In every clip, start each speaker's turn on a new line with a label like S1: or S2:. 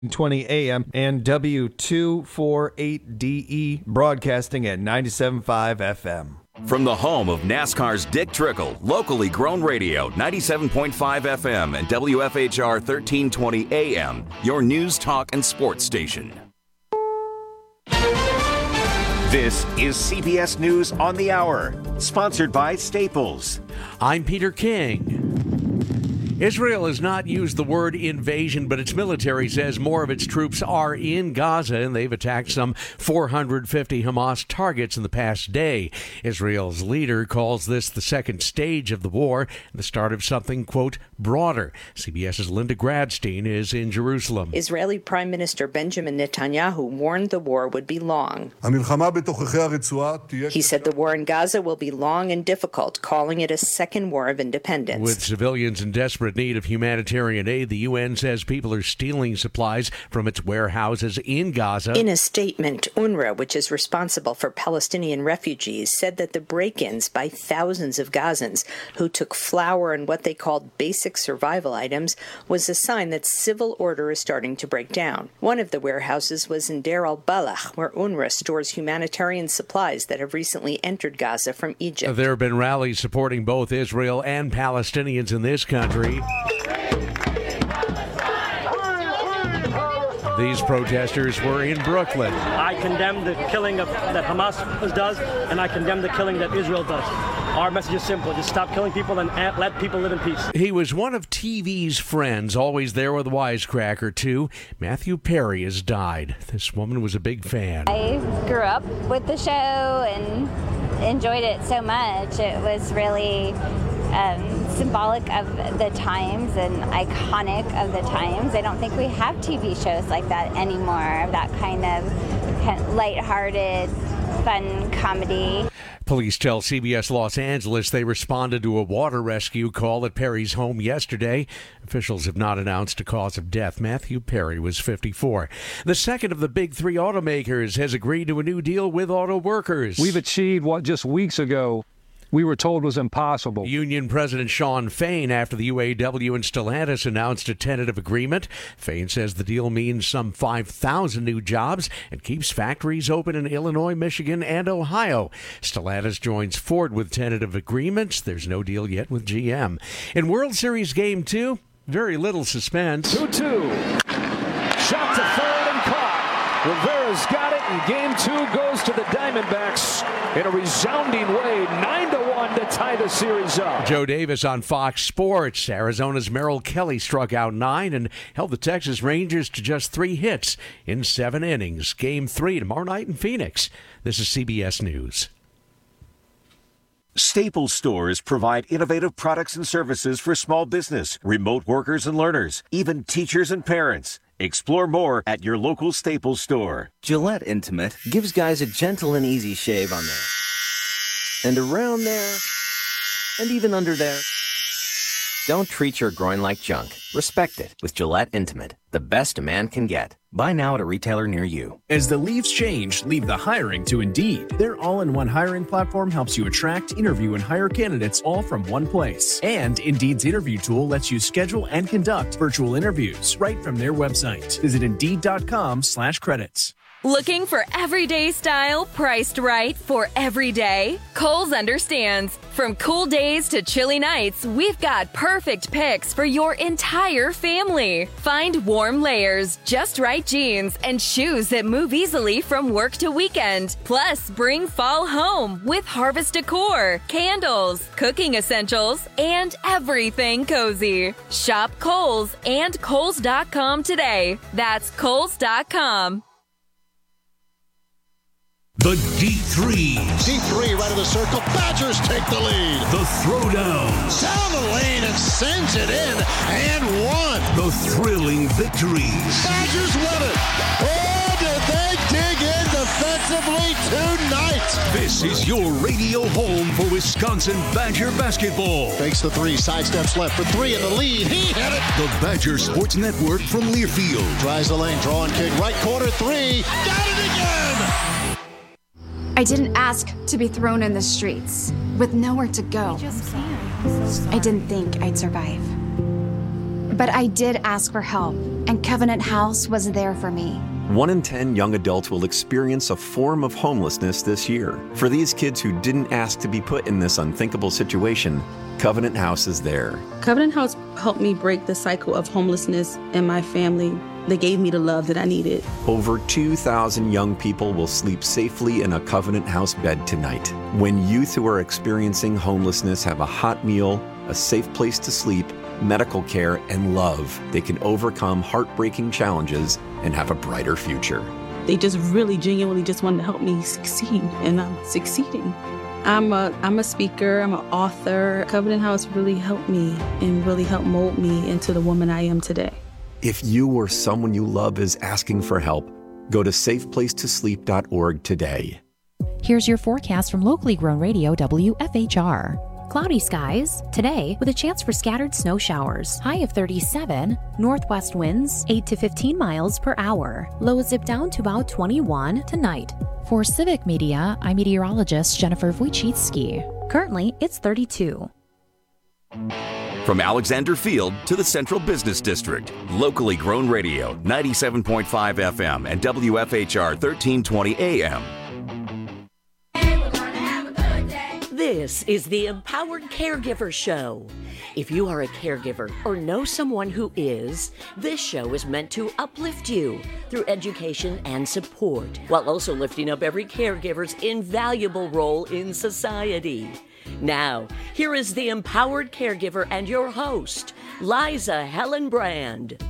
S1: 20 AM and W248DE broadcasting at 97.5 FM.
S2: From the home of NASCAR's Dick Trickle, locally grown radio, 97.5 FM and WFHR 1320 AM, your news, talk, and sports station.
S3: This is CBS News on the Hour, sponsored by Staples.
S4: I'm Peter King. Israel has not used the word invasion, but its military says more of its troops are in Gaza, and they've attacked some 450 Hamas targets in the past day. Israel's leader calls this the second stage of the war, and the start of something, quote, broader. CBS's Linda Gradstein is in Jerusalem.
S5: Israeli Prime Minister Benjamin Netanyahu warned the war would be long. He said the war in Gaza will be long and difficult, calling it a second war of independence.
S4: With civilians in desperate need of humanitarian aid, the UN says people are stealing supplies from its warehouses in Gaza.
S5: In a statement, UNRWA, which is responsible for Palestinian refugees, said that the break-ins by thousands of Gazans who took flour and what they called basic survival items was a sign that civil order is starting to break down. One of the warehouses was in Deir al-Balah, where UNRWA stores humanitarian supplies that have recently entered Gaza from Egypt.
S4: There have been rallies supporting both Israel and Palestinians in this country. These protesters were in Brooklyn.
S6: I condemn the killing that Hamas does, and I condemn the killing that Israel does. Our message is simple. Just stop killing people and let people live in peace.
S4: He was one of TV's friends, always there with a wisecracker, too. Matthew Perry has died. This woman was a big fan.
S7: I grew up with the show and enjoyed it so much. It was really symbolic of the times and iconic of the times. I don't think we have TV shows like that anymore, that kind of lighthearted, fun comedy.
S4: Police tell CBS Los Angeles they responded to a water rescue call at Perry's home yesterday. Officials have not announced a cause of death. Matthew Perry was 54. The second of the big three automakers has agreed to a new deal with auto workers.
S8: We've achieved what just weeks ago we were told was impossible.
S4: Union President Shawn Fain, after the UAW and Stellantis announced a tentative agreement. Fain says the deal means some 5,000 new jobs and keeps factories open in Illinois, Michigan, and Ohio. Stellantis joins Ford with tentative agreements. There's no deal yet with GM. In World Series Game 2, very little suspense.
S8: 2-2. Shot to third and caught. Rivera's got it, and Game 2 goes to the Diamondbacks in a resounding way, 9-1 to tie the series up.
S4: Joe Davis on Fox Sports. Arizona's Merrill Kelly struck out 9 and held the Texas Rangers to just 3 hits in 7 innings. Game 3 tomorrow night in Phoenix. This is CBS News.
S3: Staples stores provide innovative products and services for small business, remote workers and learners, even teachers and parents. Explore more at your local Staples store.
S9: Gillette Intimate gives guys a gentle and easy shave on there, and around there, and even under there. Don't treat your groin like junk. Respect it with Gillette Intimate, the best a man can get. Buy now at a retailer near you.
S10: As the leaves change, leave the hiring to Indeed. Their all-in-one hiring platform helps you attract, interview, and hire candidates all from one place. And Indeed's interview tool lets you schedule and conduct virtual interviews right from their website. Visit Indeed.com/credits.
S11: Looking for everyday style priced right for every day? Kohl's understands. From cool days to chilly nights, we've got perfect picks for your entire family. Find warm layers, just right jeans, and shoes that move easily from work to weekend. Plus, bring fall home with harvest decor, candles, cooking essentials, and everything cozy. Shop Kohl's and Kohl's.com today. That's Kohl's.com.
S12: The Deep Threes.
S13: Deep three right of the circle. Badgers take the lead.
S12: The Throwdown.
S13: Down the lane and sends it in and one.
S12: The thrilling victories.
S13: Badgers win it. Oh, did they dig in defensively tonight?
S12: This is your radio home for Wisconsin Badger basketball.
S13: Fakes the three, sidesteps left for three in the lead. He hit it.
S12: The Badger Sports Network from Learfield.
S13: Tries the lane, drawing kick, right corner three. Got it again.
S14: I didn't ask to be thrown in the streets with nowhere to go. I didn't think I'd survive. But I did ask for help, and Covenant House was there for me.
S15: 1 in 10 young adults will experience a form of homelessness this year. For these kids who didn't ask to be put in this unthinkable situation, Covenant House is there.
S16: Covenant House helped me break the cycle of homelessness in my family. They gave me the love that I needed.
S15: Over 2,000 young people will sleep safely in a Covenant House bed tonight. When youth who are experiencing homelessness have a hot meal, a safe place to sleep, medical care, and love, they can overcome heartbreaking challenges and have a brighter future.
S16: They just really genuinely just wanted to help me succeed, and I'm succeeding. I'm a speaker, I'm an author. Covenant House really helped me and really helped mold me into the woman I am today.
S15: If you or someone you love is asking for help, go to safeplacetosleep.org today.
S17: Here's your forecast from locally grown radio WFHR. Cloudy skies today with a chance for scattered snow showers. High of 37. Northwest winds 8 to 15 miles per hour. Lows zip down to about 21 tonight. For Civic Media, I'm meteorologist Jennifer Wojcicki. Currently, it's 32.
S2: From Alexander Field to the Central Business District, locally grown radio, 97.5 FM and WFHR 1320 AM.
S18: This is the Empowered Caregiver Show. If you are a caregiver or know someone who is, this show is meant to uplift you through education and support, while also lifting up every caregiver's invaluable role in society. Now, here is the Empowered Caregiver and your host, Liza Helen Brand.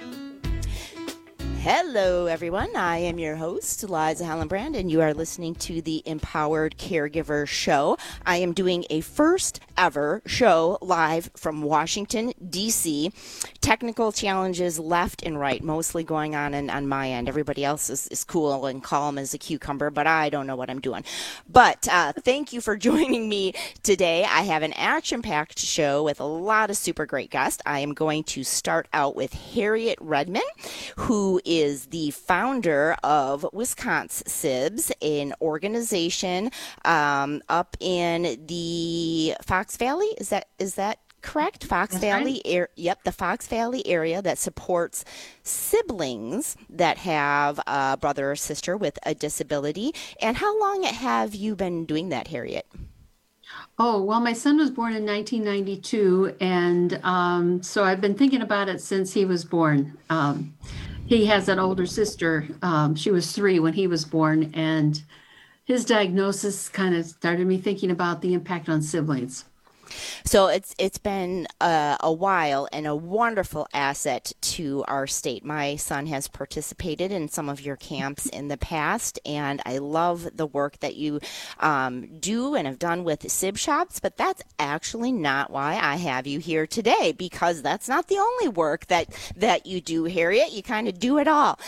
S19: Hello, everyone. I am your host, Liza Helen Brand, and you are listening to the Empowered Caregiver Show. I am doing a first ever show live from Washington, D.C. Technical challenges left and right, mostly going on my end. Everybody else is cool and calm as a cucumber, but I don't know what I'm doing. But thank you for joining me today. I have an action-packed show with a lot of super great guests. I am going to start out with Harriet Redman, who is the founder of Wisconsin SIBS, an organization up in the Fox Valley. Is that correct? Fox That's Valley. Right. The Fox Valley area that supports siblings that have a brother or sister with a disability. And how long have you been doing that, Harriet?
S20: Oh, well, my son was born in 1992, and so I've been thinking about it since he was born. He has an older sister. She was 3 when he was born, and his diagnosis kind of started me thinking about the impact on siblings.
S19: So it's been a while and a wonderful asset to our state. My son has participated in some of your camps in the past, and I love the work that you do and have done with SIB shops, but that's actually not why I have you here today, because that's not the only work that you do, Harriet. You kind of do it all.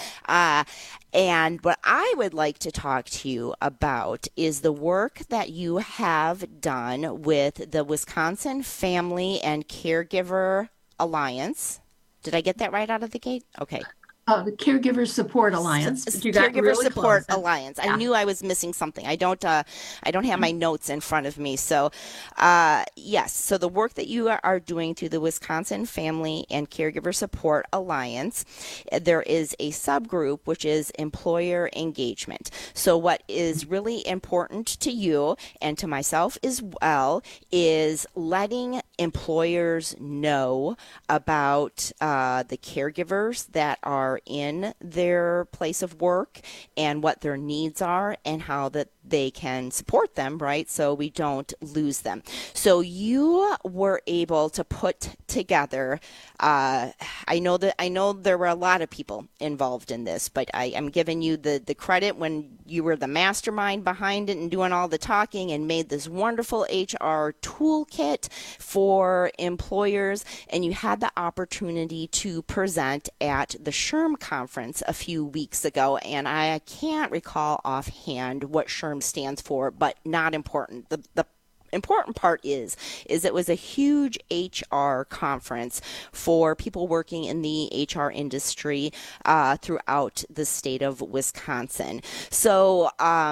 S19: And what I would like to talk to you about is the work that you have done with the Wisconsin Family and Caregiver Alliance. Did I get that right out of the gate? Okay.
S20: The Caregiver Support Alliance.
S19: Caregiver Support Alliance. I knew I was missing something. I don't have my notes in front of me. So, yes. So the work that you are doing through the Wisconsin Family and Caregiver Support Alliance, there is a subgroup which is employer engagement. So what is really important to you and to myself as well is letting employers know about the caregivers that are in their place of work and what their needs are and how that they can support them, right? So we don't lose them. So you were able to put together, I know there were a lot of people involved in this, but I am giving you the credit when you were the mastermind behind it and doing all the talking and made this wonderful HR toolkit for employers, and you had the opportunity to present at the SHRM conference a few weeks ago, and I can't recall offhand what SHRM stands for, but not important. The important part is it was a huge HR conference for people working in the HR industry throughout the state of Wisconsin. So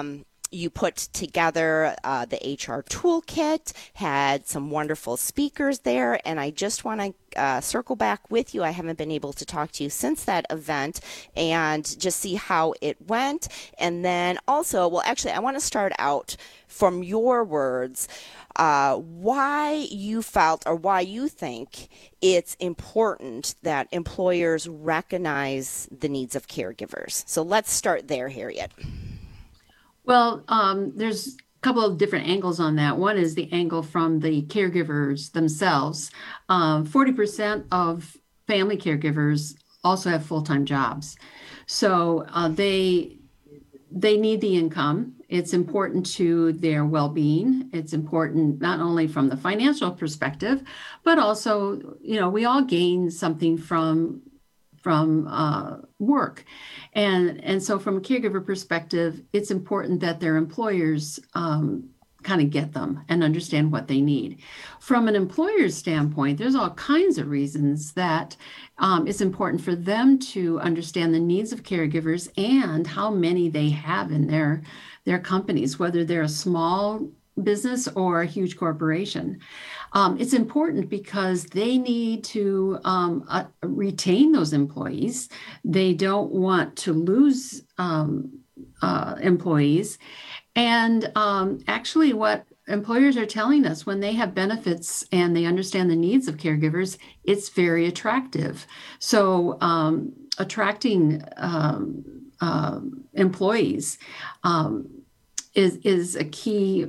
S19: you put together the HR toolkit, had some wonderful speakers there, and I just want to circle back with you. I haven't been able to talk to you since that event and just see how it went. And then also, well, actually, I want to start out from your words, why you felt or why you think it's important that employers recognize the needs of caregivers. So let's start there, Harriet.
S20: Well, there's a couple of different angles on that. One is the angle from the caregivers themselves. 40% of family caregivers also have full-time jobs. So they need the income. It's important to their well-being. It's important not only from the financial perspective, but also, we all gain something from work. And so from a caregiver perspective, it's important that their employers kind of get them and understand what they need. From an employer's standpoint, there's all kinds of reasons that it's important for them to understand the needs of caregivers and how many they have in their companies, whether they're a small business or a huge corporation. It's important because they need to retain those employees. They don't want to lose employees. And actually what employers are telling us, when they have benefits and they understand the needs of caregivers, it's very attractive. So attracting employees is a key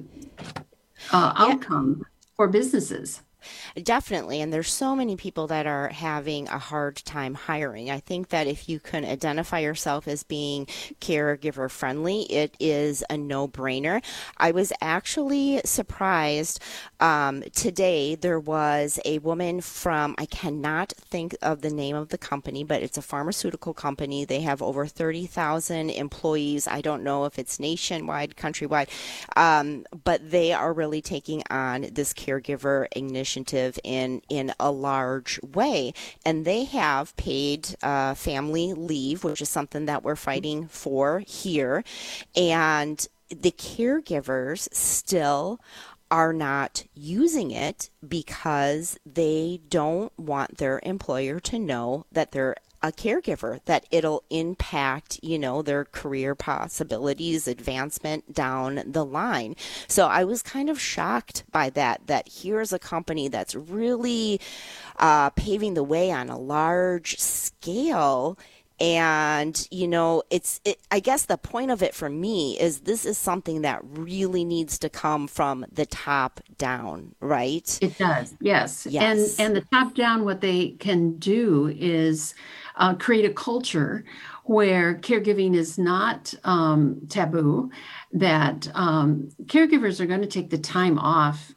S20: outcome for businesses.
S19: Definitely. And there's so many people that are having a hard time hiring. I think that if you can identify yourself as being caregiver friendly, it is a no-brainer. I was actually surprised today. There was a woman from, I cannot think of the name of the company, but it's a pharmaceutical company. They have over 30,000 employees. I don't know if it's nationwide, countrywide, but they are really taking on this caregiver initiative in a large way. And they have paid family leave, which is something that we're fighting for here. And the caregivers still are not using it because they don't want their employer to know that they're a caregiver, that it'll impact, their career possibilities, advancement down the line. So I was kind of shocked by that here's a company that's really paving the way on a large scale. And, I guess the point of it for me is this is something that really needs to come from the top down, right?
S20: It does, yes. And the top down, what they can do is create a culture where caregiving is not taboo, that caregivers are going to take the time off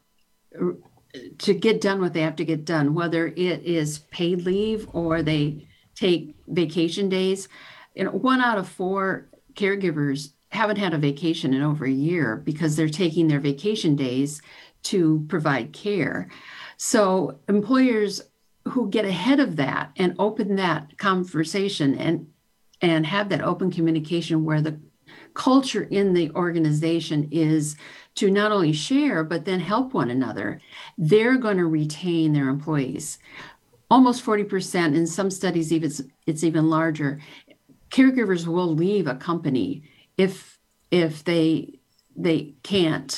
S20: to get done what they have to get done, whether it is paid leave or they take vacation days. 1 out of 4 caregivers haven't had a vacation in over a year because they're taking their vacation days to provide care. So employers who get ahead of that and open that conversation and have that open communication where the culture in the organization is to not only share, but then help one another, they're going to retain their employees. Almost 40%, in some studies it's even larger, caregivers will leave a company if they can't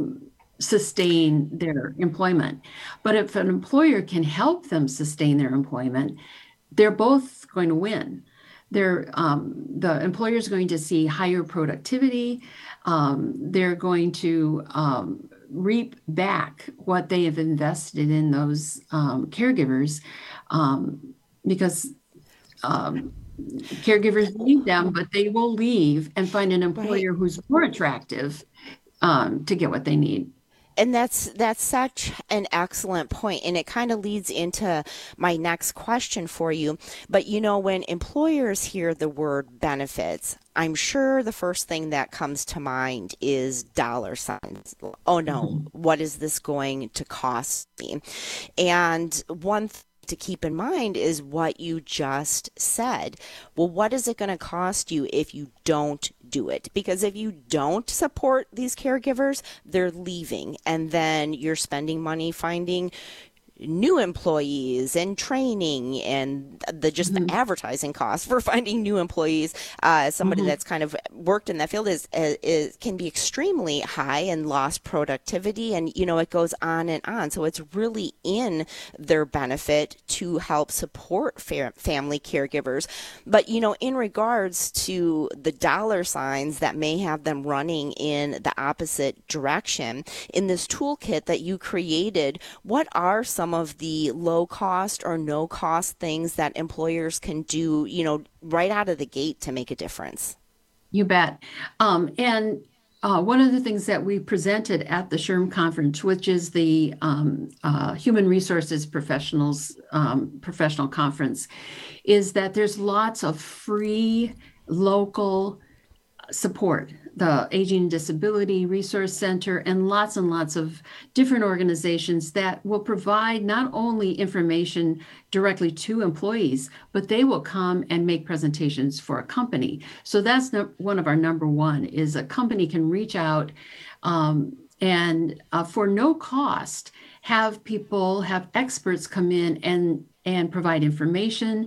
S20: sustain their employment. But if an employer can help them sustain their employment, they're both going to win. The employer is going to see higher productivity. They're going to reap back what they have invested in those caregivers, because caregivers need them, but they will leave and find an employer who's more attractive to get what they need.
S19: And that's such an excellent point. And it kind of leads into my next question for you. But, when employers hear the word benefits, I'm sure the first thing that comes to mind is dollar signs. Oh, no, what is this going to cost me? And one to keep in mind is what you just said. Well, what is it going to cost you if you don't do it? Because if you don't support these caregivers, they're leaving, and then you're spending money finding new employees and training and the advertising costs for finding new employees. Somebody that's kind of worked in that field is can be extremely high and lost productivity, and it goes on and on. So it's really in their benefit to help support family caregivers. But in regards to the dollar signs that may have them running in the opposite direction, in this toolkit that you created, what are some of the low cost or no cost things that employers can do, right out of the gate to make a difference?
S20: You bet. And one of the things that we presented at the SHRM conference, which is the Human Resources Professionals professional conference, is that there's lots of free local support. The Aging and Disability Resource Center and lots of different organizations that will provide not only information directly to employees, but they will come and make presentations for a company. So that's one of our number one, is a company can reach out and for no cost, have experts come in and provide information,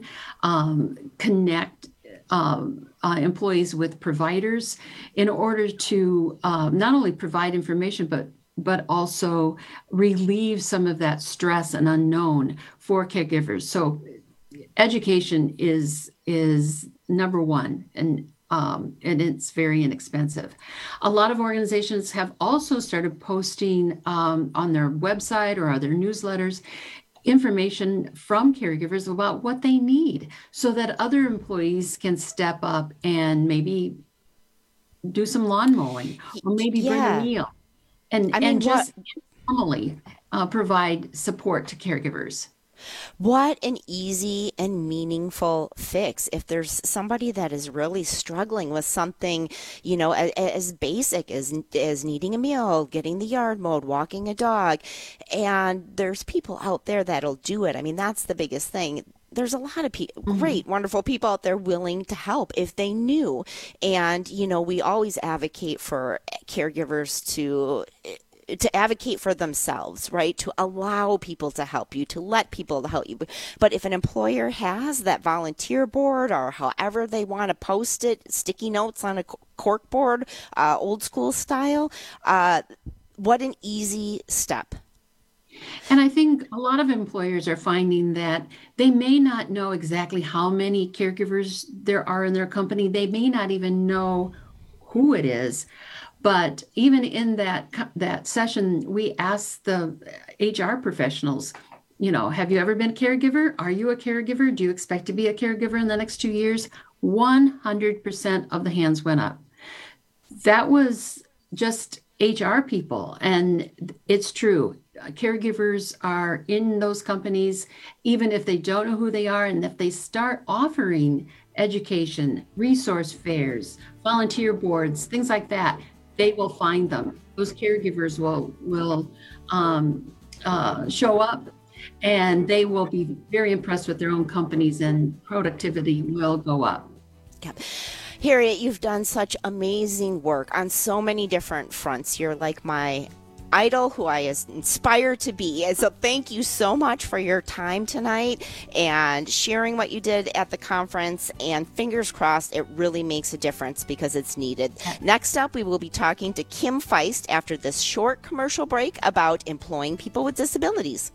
S20: connect employees with providers in order to not only provide information, but also relieve some of that stress and unknown for caregivers. So education is number one, and it's very inexpensive. A lot of organizations have also started posting on their website or other newsletters information from caregivers about what they need, so that other employees can step up and maybe do some lawn mowing, or maybe bring a meal, and just normally provide support to caregivers.
S19: What an easy and meaningful fix. If there's somebody that is really struggling with something, as basic as needing a meal, getting the yard mowed, walking a dog, and there's people out there that'll do it. I mean, that's the biggest thing. There's a lot of great, wonderful people out there willing to help if they knew. And, we always advocate for caregivers to advocate for themselves, right? To allow people to help you, to let people help you. But if an employer has that volunteer board, or however they want to post it, sticky notes on a cork board, old school style, what an easy step.
S20: And I think a lot of employers are finding that they may not know exactly how many caregivers there are in their company. They may not even know who it is. But even in that session, we asked the HR professionals, have you ever been a caregiver? Are you a caregiver? Do you expect to be a caregiver in the next 2 years? 100% of the hands went up. That was just HR people. And it's true. Caregivers are in those companies, even if they don't know who they are. And if they start offering education, resource fairs, volunteer boards, things like that, they will find them. Those caregivers will show up, and they will be very impressed with their own companies, and productivity will go up.
S19: Yep. Harriet, you've done such amazing work on so many different fronts. You're like my idol, who I aspire to be. And so thank you so much for your time tonight and sharing what you did at the conference, and fingers crossed it really makes a difference, because it's needed. Next up, we will be talking to Kim Feist after this short commercial break about employing people with disabilities.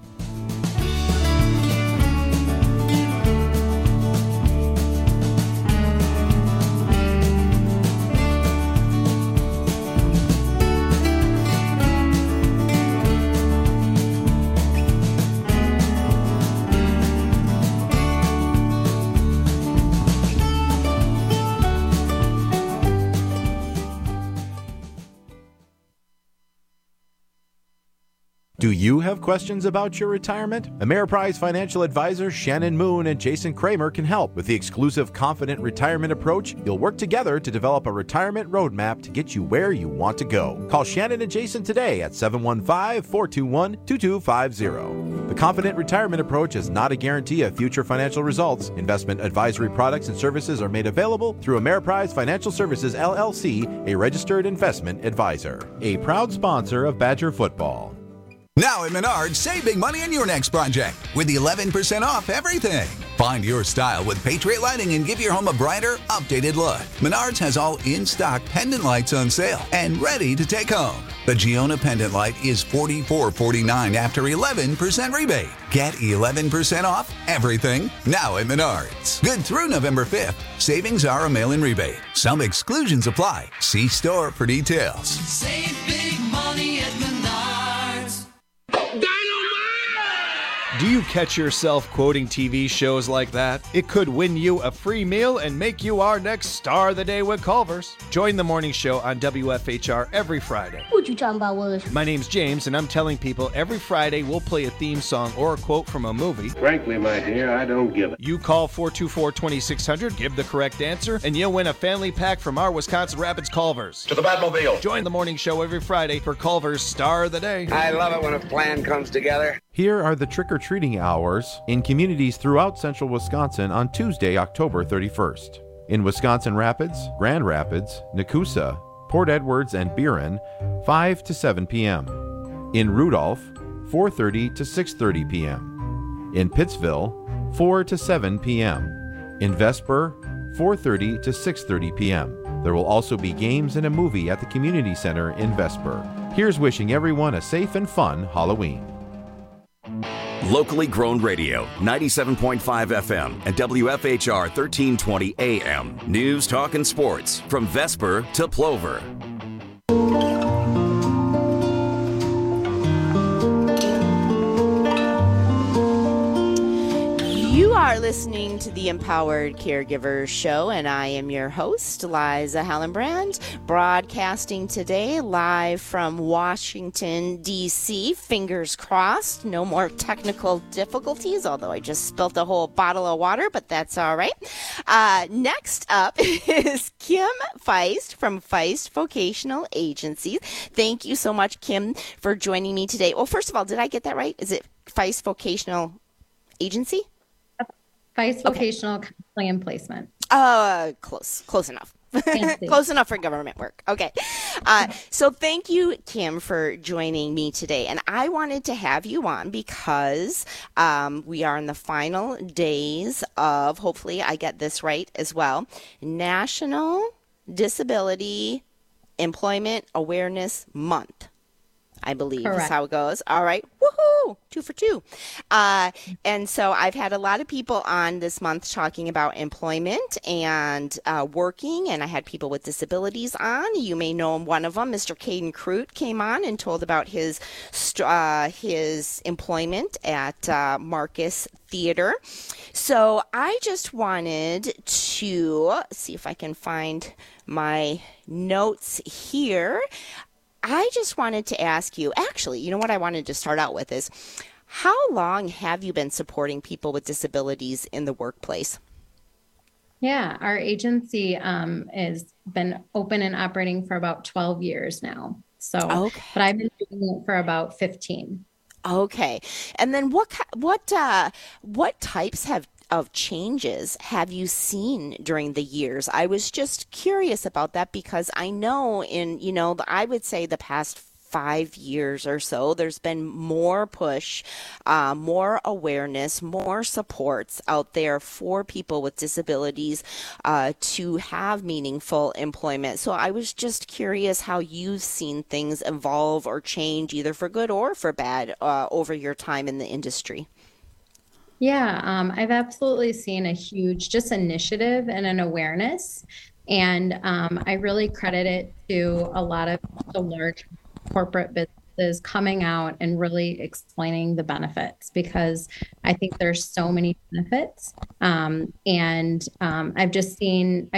S21: Do you have questions about your retirement? Ameriprise financial advisors Shannon Moon and Jason Kramer can help. With the exclusive Confident Retirement Approach, you'll work together to develop a retirement roadmap to get you where you want to go. Call Shannon and Jason today at 715-421-2250. The Confident Retirement Approach is not a guarantee of future financial results. Investment advisory products and services are made available through Ameriprise Financial Services, LLC, a registered investment advisor. A proud sponsor of Badger Football.
S1: Now at Menards, save big money on your next project with 11% off everything. Find your style with Patriot Lighting and give your home a brighter, updated look. Menards has all in-stock pendant lights on sale and ready to take home. The Giona pendant light is $44.49 after 11% rebate. Get 11% off everything now at Menards. Good through November 5th. Savings are a mail-in rebate. Some exclusions apply. See store for details.
S22: Save big money at Menards.
S23: Do you catch yourself quoting TV shows like that? It could win you a free meal and make you our next star of the day with Culver's. Join the morning show on WFHR every Friday.
S24: What you talking about, Willis?
S23: My name's James, and I'm telling people every Friday we'll play a theme song or a quote from a movie.
S25: Frankly, my dear, I don't give it.
S23: You call 424-2600, give the correct answer, and you'll win a family pack from our Wisconsin Rapids Culver's.
S25: To the Batmobile.
S23: Join the morning show every Friday for Culver's Star of the Day.
S25: I love it when a plan comes together.
S21: Here are the trick-or-treating hours in communities throughout central Wisconsin on Tuesday, October 31st. In Wisconsin Rapids, Grand Rapids, Nakusa, Port Edwards, and Buren, 5 to 7 p.m. In Rudolph, 4:30 to 6:30 p.m. In Pittsville, 4 to 7 p.m. In Vesper, 4:30 to 6:30 p.m. There will also be games and a movie at the Community Center in Vesper. Here's wishing everyone a safe and fun Halloween.
S2: Locally grown radio, 97.5 FM and WFHR 1320 AM. News, talk, and sports from Vesper to Plover.
S19: You are listening to the Empowered Caregivers Show, and I am your host, Liza Hallenbrand, broadcasting today live from Washington, D.C. Fingers crossed, no more technical difficulties, although I just spilt a whole bottle of water, but that's all right. Next up is Kim Feist from Feist Vocational Agency. Thank you so much, Kim, for joining me today. Well, first of all, did I get that right? Is it Feist Vocational Agency?
S26: Feist Vocational Counseling and Placement.
S19: Close enough. Close enough for government work. Okay. So thank you, Kim, for joining me today. And I wanted to have you on because we are in the final days of, hopefully I get this right as well, National Disability Employment Awareness Month. I believe is how it goes. All right. Woohoo! 2 for 2. And so I've had a lot of people on this month talking about employment and working, and I had people with disabilities on. You may know one of them, Mr. Caden Crute, came on and told about his employment at Marcus Theater. So I just wanted to see if I can find my notes here. I just wanted to ask you, actually, you know what I wanted to start out with is, how long have you been supporting people with disabilities in the workplace?
S26: Yeah, our agency has been open and operating for about 12 years now. So, okay. But I've been doing it for about 15.
S19: Okay. And then what types of changes have you seen during the years? I was just curious about that because I know I would say the past 5 years or so, there's been more push, more awareness, more supports out there for people with disabilities to have meaningful employment. So I was just curious how you've seen things evolve or change, either for good or for bad, over your time in the industry.
S26: Yeah, I've absolutely seen a huge just initiative and an awareness. And I really credit it to a lot of the large corporate businesses coming out and really explaining the benefits, because I think there's so many benefits. I've seen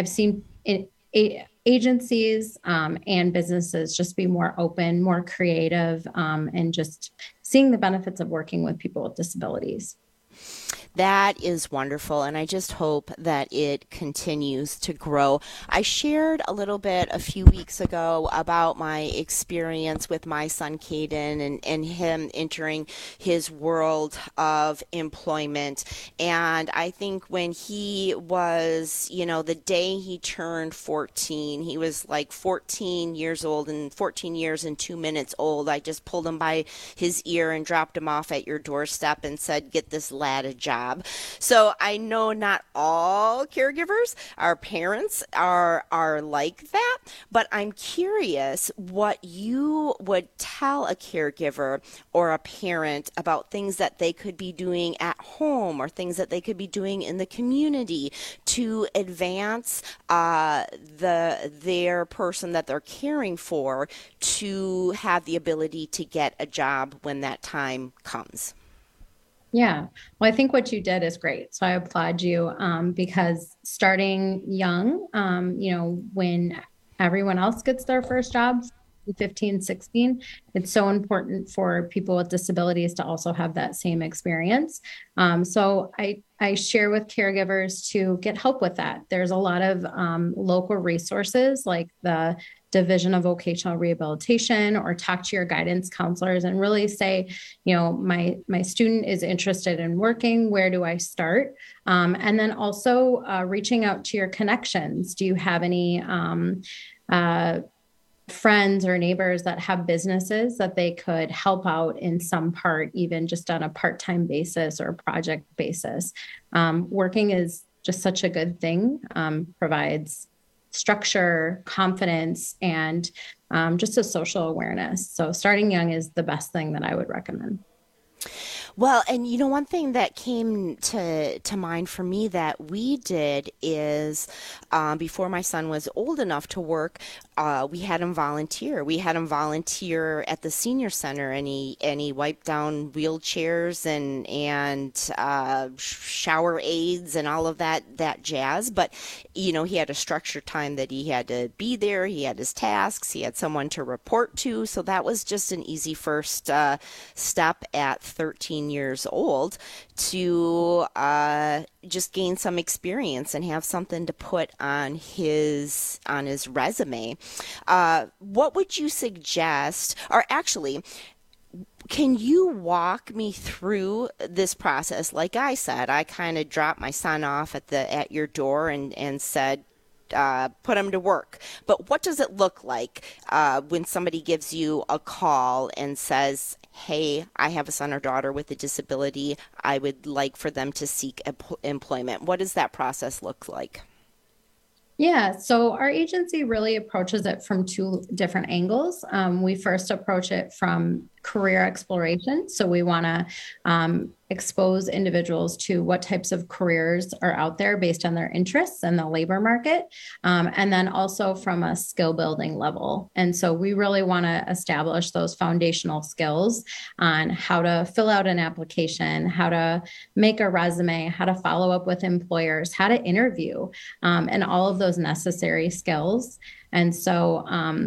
S26: agencies and businesses just be more open, more creative, and just seeing the benefits of working with people with disabilities.
S19: That is wonderful, and I just hope that it continues to grow. I shared a little bit a few weeks ago about my experience with my son Caden and him entering his world of employment. And I think when he was, the day he turned 14, he was like 14 years old and 14 years and 2 minutes old. I just pulled him by his ear and dropped him off at your doorstep and said, get this lad a job. So I know not all caregivers, our parents are like that, but I'm curious what you would tell a caregiver or a parent about things that they could be doing at home or things that they could be doing in the community to advance their person that they're caring for to have the ability to get a job when that time comes.
S26: Yeah. Well, I think what you did is great. So I applaud you because starting young, when everyone else gets their first job, 15, 16, it's so important for people with disabilities to also have that same experience. So I share with caregivers to get help with that. There's a lot of local resources like the Division of Vocational Rehabilitation, or talk to your guidance counselors and really say, my student is interested in working. Where do I start? And then also reaching out to your connections. Do you have any friends or neighbors that have businesses that they could help out in some part, even just on a part-time basis or project basis? Working is just such a good thing, provides structure, confidence, and just a social awareness. So starting young is the best thing that I would recommend.
S19: Well, and one thing that came to mind for me that we did is before my son was old enough to work, we had him volunteer. We had him volunteer at the senior center, and he wiped down wheelchairs and shower aids and all of that jazz. But he had a structured time that he had to be there. He had his tasks. He had someone to report to. So that was just an easy first step at 13 years old to just gain some experience and have something to put on his resume. What would you suggest, or actually, can you walk me through this process? Like I said, I kind of dropped my son off at your door and said, put him to work. But what does it look like when somebody gives you a call and says, hey, I have a son or daughter with a disability. I would like for them to seek employment. What does that process look like?
S26: Yeah, so our agency really approaches it from two different angles. We first approach it from career exploration. So we want to expose individuals to what types of careers are out there based on their interests in the labor market. And then also from a skill building level. And so we really want to establish those foundational skills on how to fill out an application, how to make a resume, how to follow up with employers, how to interview, and all of those necessary skills. And so,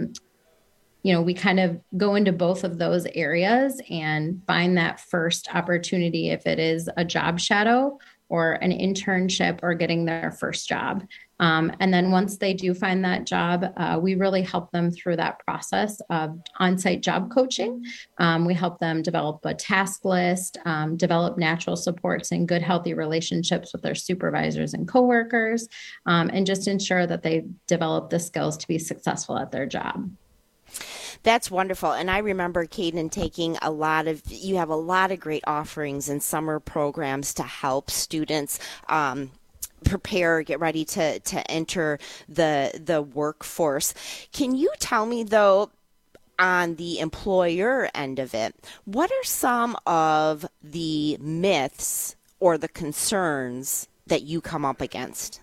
S26: we kind of go into both of those areas and find that first opportunity, if it is a job shadow or an internship or getting their first job. And then once they do find that job, we really help them through that process of on-site job coaching. We help them develop a task list, develop natural supports and good, healthy relationships with their supervisors and coworkers, and just ensure that they develop the skills to be successful at their job.
S19: That's wonderful. And I remember, Caden, you have a lot of great offerings and summer programs to help students prepare, get ready to enter the workforce. Can you tell me, though, on the employer end of it, what are some of the myths or the concerns that you come up against?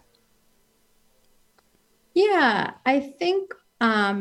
S26: Yeah, I think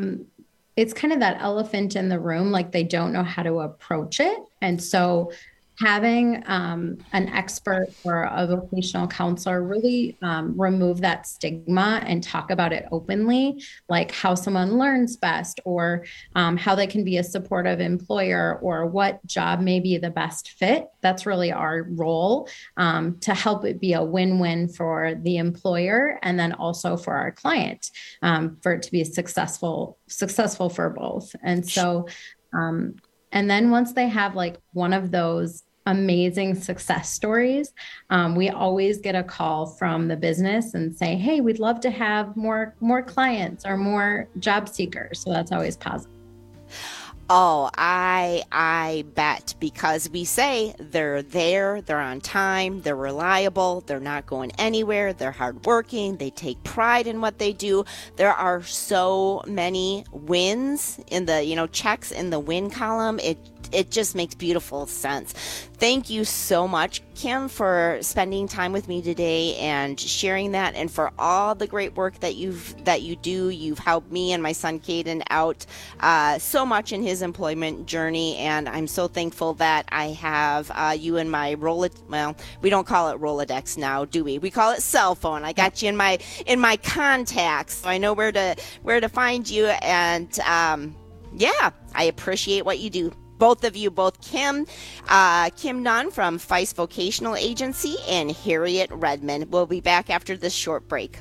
S26: it's kind of that elephant in the room, like they don't know how to approach it. And so having an expert or a vocational counselor really remove that stigma and talk about it openly, like how someone learns best, or how they can be a supportive employer, or what job may be the best fit. That's really our role, to help it be a win-win for the employer and then also for our client, for it to be successful for both. And so, and then once they have like one of those amazing success stories, we always get a call from the business and say, hey, we'd love to have more clients or more job seekers. So that's always positive.
S19: Oh, I bet, because we say they're there, they're on time, they're reliable, they're not going anywhere, they're hardworking, they take pride in what they do. There are so many wins in the, checks in the win column. It just makes beautiful sense. Thank you so much, Kim, for spending time with me today and sharing that, and for all the great work that you do. You've helped me and my son Caden out so much in his employment journey, and I'm so thankful that I have you in my we don't call it Rolodex now, do we? We call it cell phone. I got you in my contacts, so I know where to find you, and I appreciate what you do. Both of you, both Kim Nunn from Feist Vocational Agency and Harriet Redmond. We'll be back after this short break.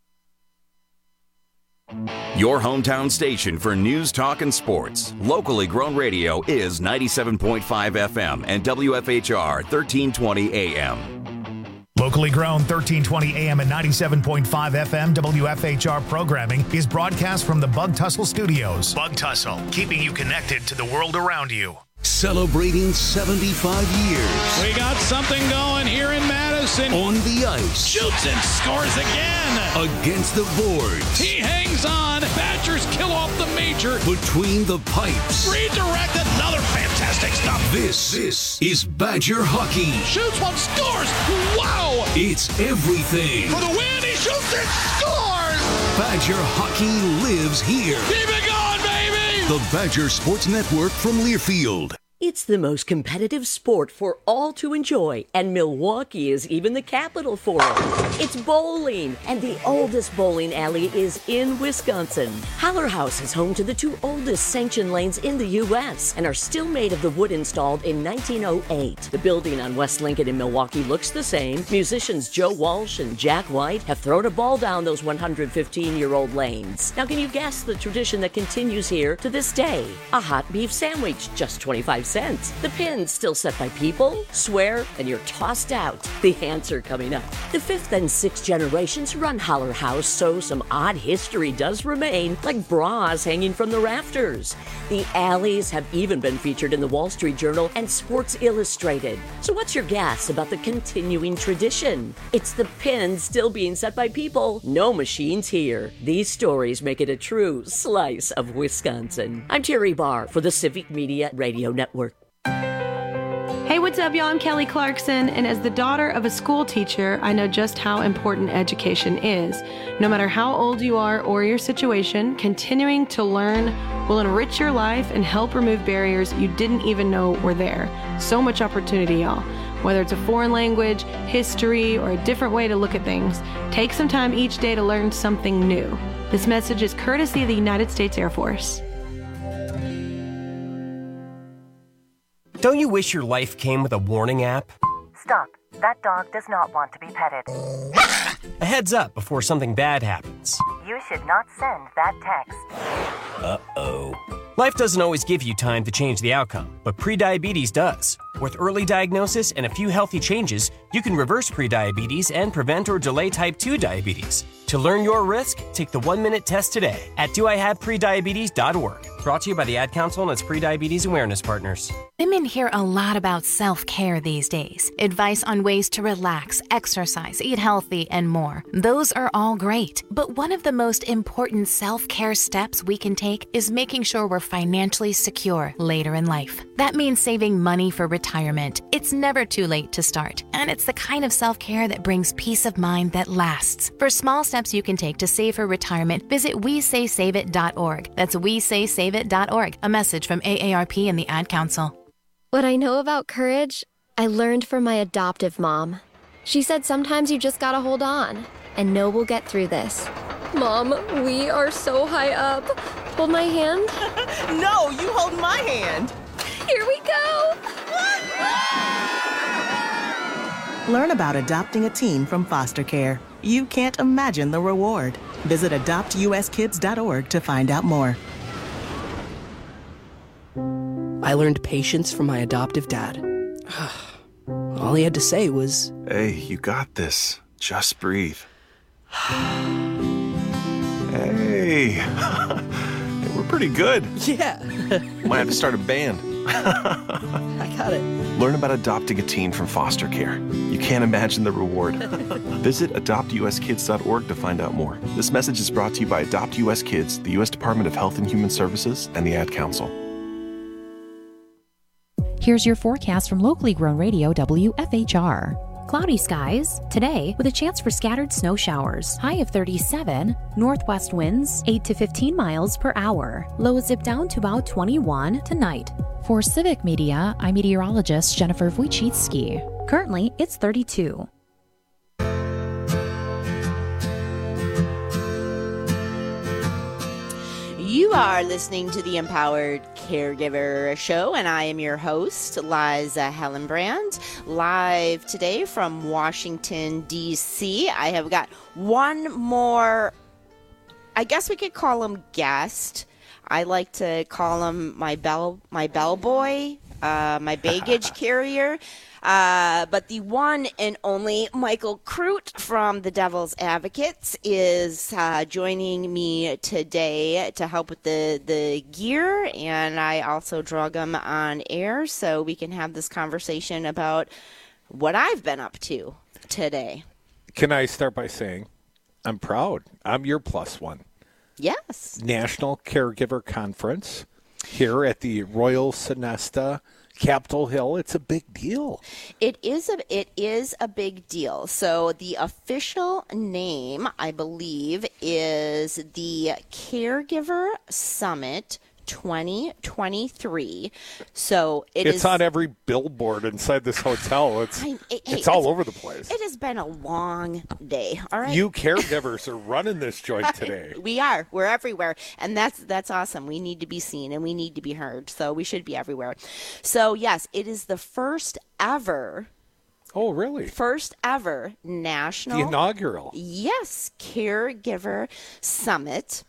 S2: Your hometown station for news, talk, and sports. Locally grown radio is 97.5 FM and WFHR 1320 AM.
S4: Locally grown 1320 AM and 97.5 FM WFHR programming is broadcast from the Bug Tussle Studios. Bug Tussle, keeping you connected to the world around you.
S12: Celebrating 75 years.
S5: We got something going here in Madison.
S12: On the ice.
S5: Shoots and scores again.
S12: Against the boards.
S5: He hangs on. Badgers kill off the major.
S12: Between the pipes.
S5: Redirect, another fantastic stop.
S12: This is Badger hockey.
S5: Shoots one, scores. Wow.
S12: It's everything.
S5: For the win, he shoots and scores.
S12: Badger hockey lives here.
S5: Keep it going, baby.
S12: The Badger Sports Network from Learfield.
S18: It's the most competitive sport for all to enjoy, and Milwaukee is even the capital for it. It's bowling, and the oldest bowling alley is in Wisconsin. Haller House is home to the two oldest sanctioned lanes in the U.S. and are still made of the wood installed in 1908. The building on West Lincoln in Milwaukee looks the same. Musicians Joe Walsh and Jack White have thrown a ball down those 115-year-old lanes. Now, can you guess the tradition that continues here to this day? A hot beef sandwich, just 25 cents. The pin's still set by people, swear, and you're tossed out. The answer coming up. The fifth and sixth generations run Haller House, so some odd history does remain, like bras hanging from the rafters. The alleys have even been featured in the Wall Street Journal and Sports Illustrated. So what's your guess about the continuing tradition? It's the pin still being set by people, no machines here. These stories make it a true slice of Wisconsin. I'm Terry Barr for the Civic Media Radio Network.
S6: Hey, what's up, y'all? I'm Kelly Clarkson, and as the daughter of a school teacher, I know just how important education is. No matter how old you are or your situation, continuing to learn will enrich your life and help remove barriers you didn't even know were there. So much opportunity, y'all. Whether it's a foreign language, history, or a different way to look at things, take some time each day to learn something new. This message is courtesy of the United States Air Force.
S7: Don't you wish your life came with a warning app?
S8: Stop. That dog does not want to be petted.
S7: A heads up before something bad happens.
S8: You should not send that text.
S7: Uh-oh. Life doesn't always give you time to change the outcome, but prediabetes does. With early diagnosis and a few healthy changes, you can reverse prediabetes and prevent or delay type 2 diabetes. To learn your risk, take the 1-minute test today at doihaveprediabetes.org. Brought to you by the Ad Council and its Prediabetes Awareness Partners.
S17: Women hear a lot about self-care these days. Advice on ways to relax, exercise, eat healthy, and more. Those are all great. But one of the most important self-care steps we can take is making sure we're financially secure later in life. That means saving money for retirement. It's never too late to start. And it's the kind of self-care that brings peace of mind that lasts. For small steps you can take to save for retirement, visit WeSaySaveIt.org. That's WeSaySaveIt.org. A message from AARP and the Ad Council.
S24: What I know about courage,
S3: I learned from my adoptive mom. She said sometimes you just gotta hold on and know we'll get through this. Mom, we are so high up. Hold my hand.
S9: No, you hold my hand.
S3: Here we go.
S9: Learn about adopting a teen from foster care. You can't imagine the reward. Visit adoptuskids.org to find out more.
S10: I learned patience from my adoptive dad. All he had to say was,
S11: "Hey, you got this. Just breathe." Hey, we're pretty good.
S10: Yeah.
S11: Might have to start a band.
S10: I got it.
S11: Learn about adopting a teen from foster care. You can't imagine the reward. Visit adoptuskids.org to find out more. This message is brought to you by Adopt US Kids, the U.S. Department of Health and Human Services, and the Ad Council.
S17: Here's your forecast from locally grown radio WFHR. Cloudy skies today with a chance for scattered snow showers. High of 37. Northwest winds 8 to 15 miles per hour. Lows zip down to about 21 tonight. For Civic Media, I'm meteorologist Jennifer Wojcicki. Currently, it's 32.
S19: You are listening to the Empowered Caregiver Show, and I am your host, Liza Hellenbrand, live today from Washington, D.C. I have got one more, I guess we could call him guest. I like to call him my bellboy, my baggage carrier. But the one and only Michael Crute from the Devil's Advocates is joining me today to help with the gear, and I also drug him on air so we can have this conversation about what I've been up to today.
S13: Can I start by saying I'm proud. I'm your plus one.
S19: Yes.
S13: National Caregiver Conference here at the Royal Sonesta, Capitol Hill. It's a big deal.
S19: It is a big deal. So the official name, I believe, is the Caregiver Summit 2023. So it's
S13: on every billboard inside this hotel. It's all over the place.
S19: It has been a long day. All right.
S13: You caregivers are running this joint today.
S19: We are. We're everywhere. And that's awesome. We need to be seen and we need to be heard. So we should be everywhere. So yes, it is the first ever.
S13: Oh, really?
S19: First ever national.
S13: The inaugural.
S19: Yes. Caregiver Summit.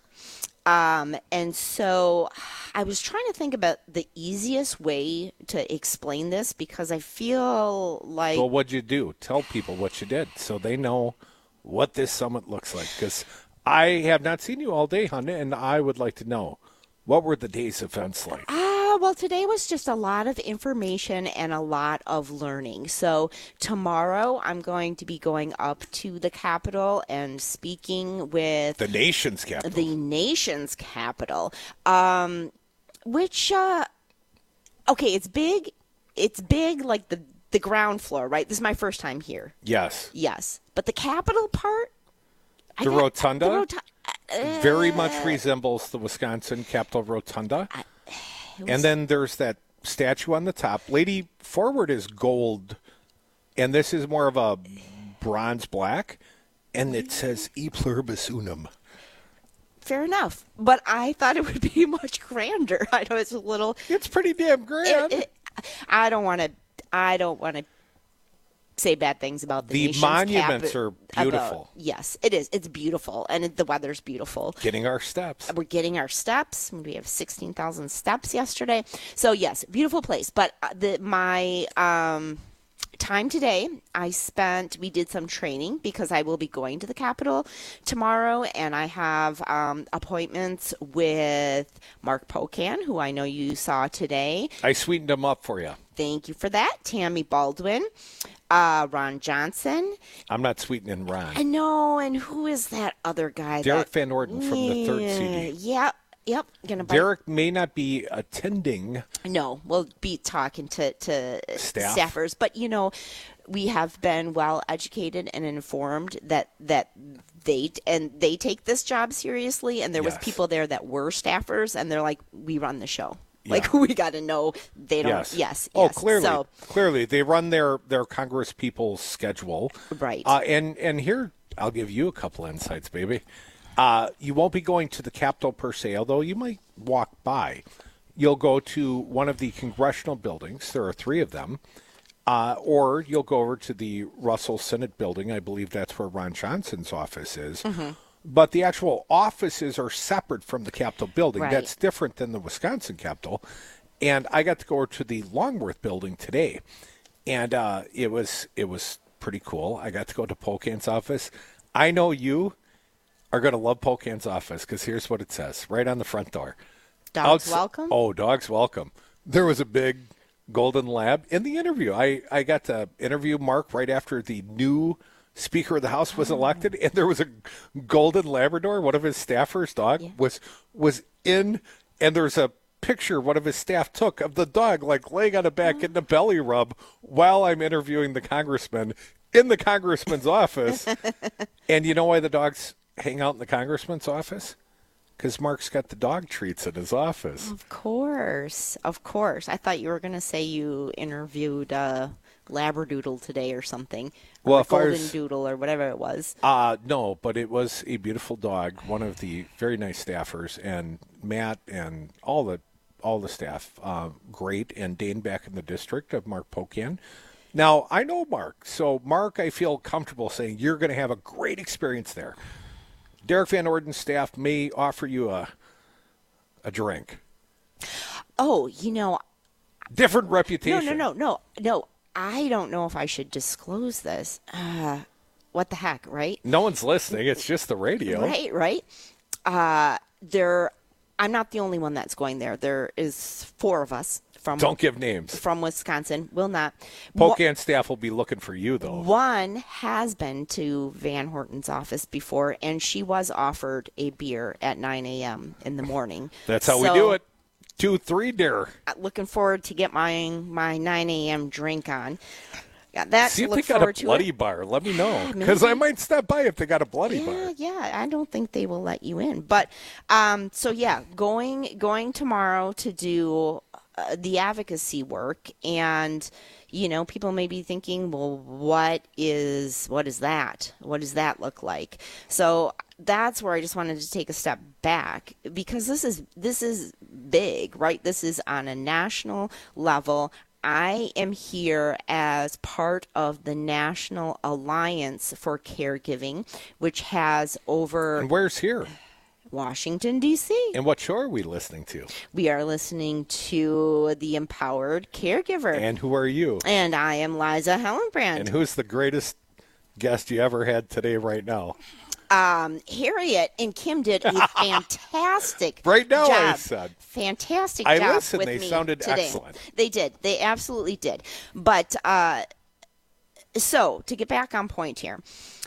S19: And so I was trying to think about the easiest way to explain this because I feel like...
S13: Well, what'd you do? Tell people what you did so they know what this summit looks like. Because I have not seen you all day, hon, and I would like to know, what were the day's events like?
S19: Well, today was just a lot of information and a lot of learning. So tomorrow I'm going to be going up to the Capitol and speaking with...
S13: The nation's capital.
S19: The nation's capital. Which, okay, it's big. It's big like the ground floor, right? This is my first time here.
S13: Yes.
S19: Yes. But the Capitol part...
S13: The rotunda? Very much resembles the Wisconsin Capitol Rotunda. And then there's that statue on the top. Lady forward is gold, and this is more of a bronze black, and it says E pluribus unum.
S19: Fair enough, but I thought it would be much grander. I know it's a little.
S13: It's pretty damn grand.
S19: I don't want to say bad things about the
S13: monuments are beautiful.
S19: Yes, it is. It's beautiful, and the weather's beautiful.
S13: Getting our steps.
S19: We're getting our steps. We have 16,000 steps yesterday. So yes, beautiful place. But my time today, we did some training because I will be going to the Capitol tomorrow, and I have appointments with Mark Pocan, who I know you saw today.
S13: I sweetened him up for you.
S19: Thank you for that. Tammy Baldwin. Ron Johnson.
S13: I'm not sweetening Ron.
S19: I know, and who is that other guy?
S13: Derek Van Orden from the third CD.
S19: Yep.
S13: Derek may not be attending.
S19: No, we'll be talking to staffers. But, we have been well educated and informed that they take this job seriously. And there was people there that were staffers, and they're like, we run the show. Like, we got to know they don't. Yes.
S13: Oh, clearly. They run their Congress people's schedule.
S19: Right.
S13: And here, I'll give you a couple insights, baby. You won't be going to the Capitol per se, although you might walk by. You'll go to one of the congressional buildings. There are 3 of them. Or you'll go over to the Russell Senate building. I believe that's where Ron Johnson's office is.
S19: Mm-hmm.
S13: But the actual offices are separate from the Capitol building.
S19: Right.
S13: That's different than the Wisconsin Capitol. And I got to go over to the Longworth building today. And it was pretty cool. I got to go to Pocan's office. I know you are going to love Pocan's office because here's what it says right on the front door.
S19: Dogs welcome?
S13: Oh, dogs welcome. There was a big golden lab in the interview. I got to interview Mark right after the new Speaker of the House was elected, and there was a golden Labrador, one of his staffers' dog, was in, and there's a picture one of his staff took of the dog like laying on a back getting a belly rub while I'm interviewing the congressman in the congressman's office. And you know why the dogs hang out in the congressman's office? Because Mark's got the dog treats in his office.
S19: Of course. I thought you were going to say you interviewed Labradoodle today or something. Or Golden Doodle or whatever it was.
S13: No, but it was a beautiful dog, one of the very nice staffers, and Matt and all the staff, great, and Dane back in the district of Mark Pocan. Now, I know Mark, so Mark, I feel comfortable saying you're going to have a great experience there. Derek Van Orden's staff may offer you a drink.
S19: Oh,
S13: different reputation.
S19: No. I don't know if I should disclose this. What the heck, right?
S13: No one's listening. It's just the radio.
S19: Right. I'm not the only one that's going there. There is 4 of us.
S13: Don't give names.
S19: From Wisconsin. Will not.
S13: Pocan staff will be looking for you, though.
S19: One has been to Van Horten's office before, and she was offered a beer at 9 a.m. in the morning.
S13: That's how we do it. 2-3 dare.
S19: Looking forward to get my 9 a.m. drink on. Got that.
S13: See if they got a bloody bar. Let me know, because I might stop by if they got a bloody bar.
S19: Yeah. I don't think they will let you in, but going tomorrow to do the advocacy work, and people may be thinking, well, what is that? What does that look like? So that's where I just wanted to take a step back, because this is big, right? This is on a national level. I am here as part of the National Alliance for Caregiving, which has over...
S13: And where's here?
S19: Washington, D.C.
S13: And what show are we listening to?
S19: We are listening to The Empowered Caregiver.
S13: And who are you?
S19: And I am Liza Hellenbrand.
S13: And who's the greatest guest you ever had today right now?
S19: Harriet and Kim did a fantastic
S13: right now,
S19: job.
S13: I said.
S19: Fantastic job
S13: listened.
S19: with
S13: they
S19: me
S13: sounded
S19: today.
S13: Excellent.
S19: They did. They absolutely did. But so to get back on point here,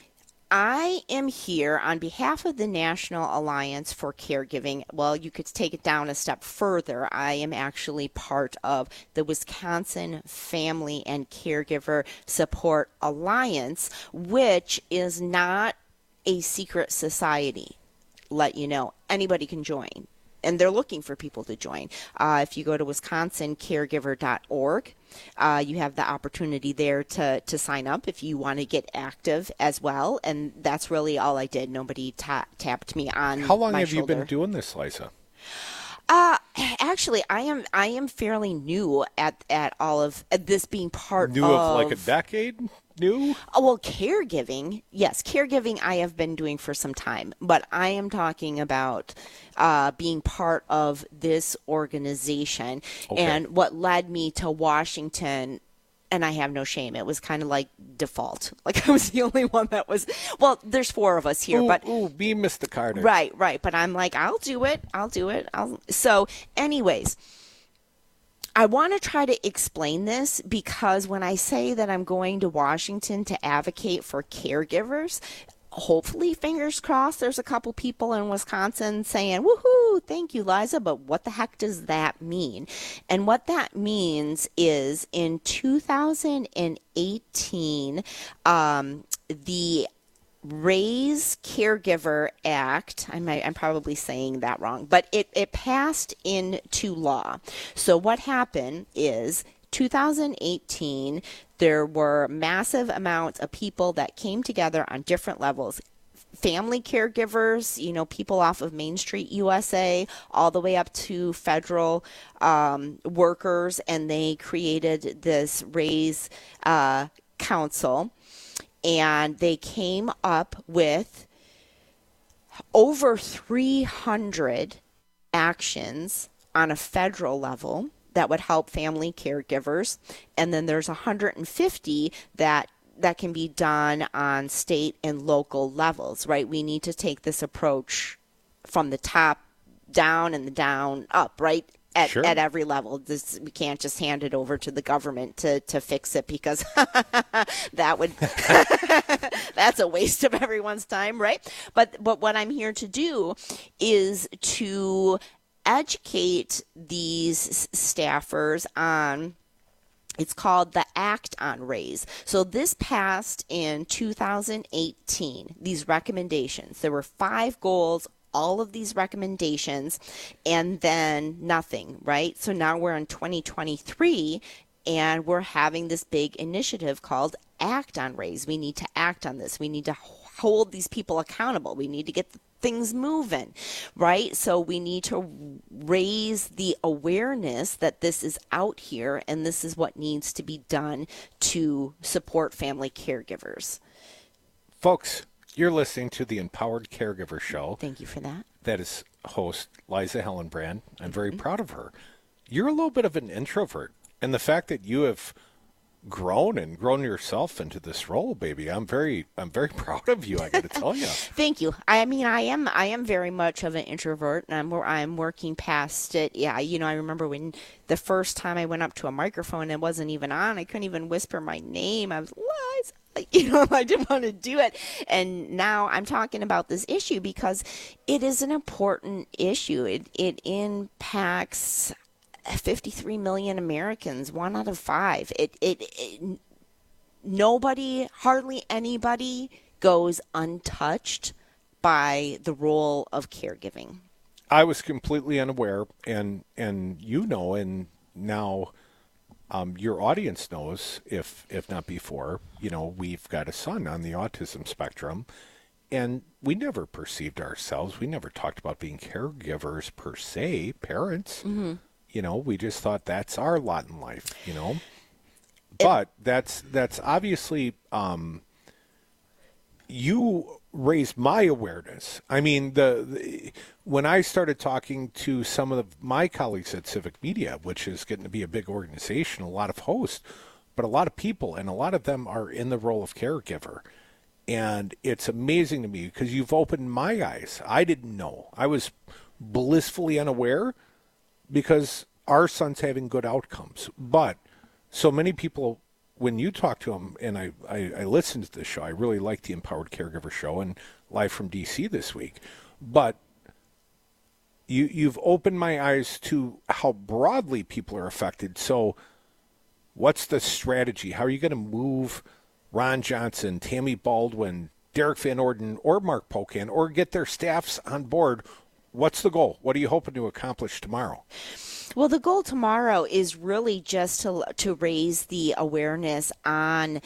S19: I am here on behalf of the National Alliance for Caregiving. Well, you could take it down a step further. I am actually part of the Wisconsin Family and Caregiver Support Alliance, which is not a secret society. Let you know, anybody can join. And they're looking for people to join. If you go to wisconsincaregiver.org, you have the opportunity there to sign up if you want to get active as well. And that's really all I did. Nobody tapped me on
S13: How long
S19: my
S13: have
S19: shoulder.
S13: you been doing this, Liza?
S19: Actually, I am fairly new at all of this being part
S13: New of like a decade? New?
S19: Oh, well, caregiving, yes. Caregiving I have been doing for some time, but I am talking about being part of this organization.
S13: Okay.
S19: And what led me to Washington, and I have no shame, it was kind of like default. Like I was the only one that was, well, there's 4 of us here.
S13: Be Mr. Carter.
S19: Right. But I'm like, I'll do it. So anyways, I want to try to explain this because when I say that I'm going to Washington to advocate for caregivers, hopefully, fingers crossed, there's a couple people in Wisconsin saying, woohoo, thank you, Liza, but what the heck does that mean? And what that means is in 2018, the Raise Caregiver Act. I'm probably saying that wrong, but it passed into law. So what happened is 2018, there were massive amounts of people that came together on different levels. Family caregivers, people off of Main Street USA, all the way up to federal workers, and they created this Raise Council. And they came up with over 300 actions on a federal level that would help family caregivers. And then there's 150 that can be done on state and local levels, right? We need to take this approach from the top down and the down up, right? At every level. We can't just hand it over to the government to fix it, because that would that's a waste of everyone's time, right? But what I'm here to do is to educate these staffers on, it's called the Act on Raise. So this passed in 2018, these recommendations. There were 5 goals, all of these recommendations, and then nothing, right? So now we're in 2023, and we're having this big initiative called Act on Raise. We need to act on this. We need to hold these people accountable. We need to get things moving, right? So we need to raise the awareness that this is out here, and this is what needs to be done to support family caregivers.
S13: Folks, you're listening to the Empowered Caregiver Show.
S19: Thank you for that.
S13: That is host Liza Hellenbrand. I'm very proud of her. You're a little bit of an introvert, and the fact that you have grown yourself into this role, baby, I'm very proud of you, I got to tell you.
S19: Thank you. I mean, I am very much of an introvert, and I'm working past it. Yeah, I remember when the first time I went up to a microphone and it wasn't even on, I couldn't even whisper my name. I was Liza. I didn't want to do it. And now I'm talking about this issue because it is an important issue. It impacts 53 million Americans, 1 out of 5. Nobody, hardly anybody goes untouched by the role of caregiving.
S13: I was completely unaware, and and now your audience knows, if not before, we've got a son on the autism spectrum, and we never perceived ourselves. We never talked about being caregivers per se, parents. Mm-hmm. We just thought that's our lot in life, But that's obviously you raised my awareness. I mean, when I started talking to some of my colleagues at Civic Media, which is getting to be a big organization, a lot of hosts, but a lot of people, and a lot of them are in the role of caregiver. And it's amazing to me because you've opened my eyes. I didn't know. I was blissfully unaware because our son's having good outcomes. But so many people, when you talk to them, and I listened to the show, I really like the Empowered Caregiver Show and Live from D.C. this week. But you've opened my eyes to how broadly people are affected. So what's the strategy? How are you going to move Ron Johnson, Tammy Baldwin, Derek Van Orden, or Mark Pocan, or get their staffs on board? What's the goal? What are you hoping to accomplish tomorrow?
S19: Well, the goal tomorrow is really just to raise the awareness on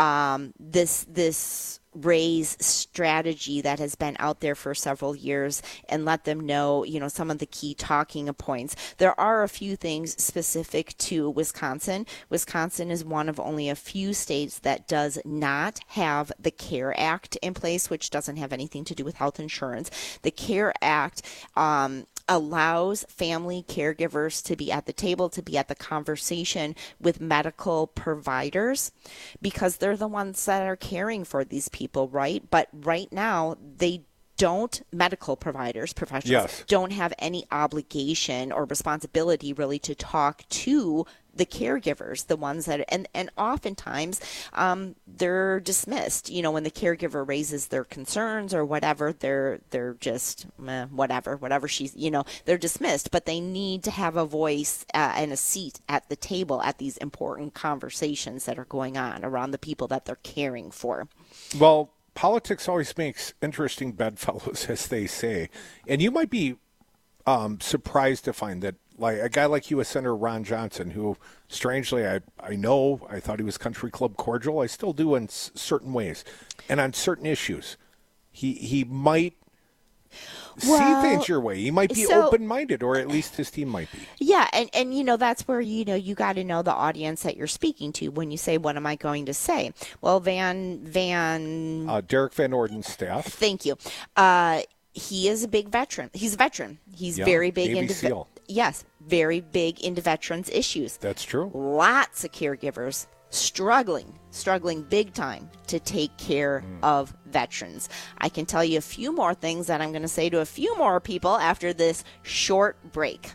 S19: this Raise strategy that has been out there for several years, and let them know, some of the key talking points. There are a few things specific to Wisconsin. Wisconsin is one of only a few states that does not have the CARE Act in place, which doesn't have anything to do with health insurance. The CARE Act allows family caregivers to be at the table, to be at the conversation with medical providers, because they're the ones that are caring for these people, right? But right now, medical providers, professionals, don't have any obligation or responsibility really to talk to the caregivers, the ones that, and oftentimes they're dismissed. When the caregiver raises their concerns or whatever, they're just whatever she's, they're dismissed. But they need to have a voice and a seat at the table at these important conversations that are going on around the people that they're caring for.
S13: Well, politics always makes interesting bedfellows, as they say. And you might be surprised to find that, like a guy like U.S. Senator Ron Johnson, who, strangely, I thought he was country club cordial. I still do in certain ways. And on certain issues, he might see things your way. He might be open-minded, or at least his team might be.
S19: Yeah, and that's where, you got to know the audience that you're speaking to when you say, what am I going to say? Well, Derek
S13: Van Orden's staff.
S19: Thank you. He is a big veteran. He's a veteran. He's very big
S13: Navy
S19: into
S13: SEAL.
S19: Yes, very big into veterans issues.
S13: That's true.
S19: Lots of caregivers struggling big time to take care of veterans. I can tell you a few more things that I'm going to say to a few more people after this short break.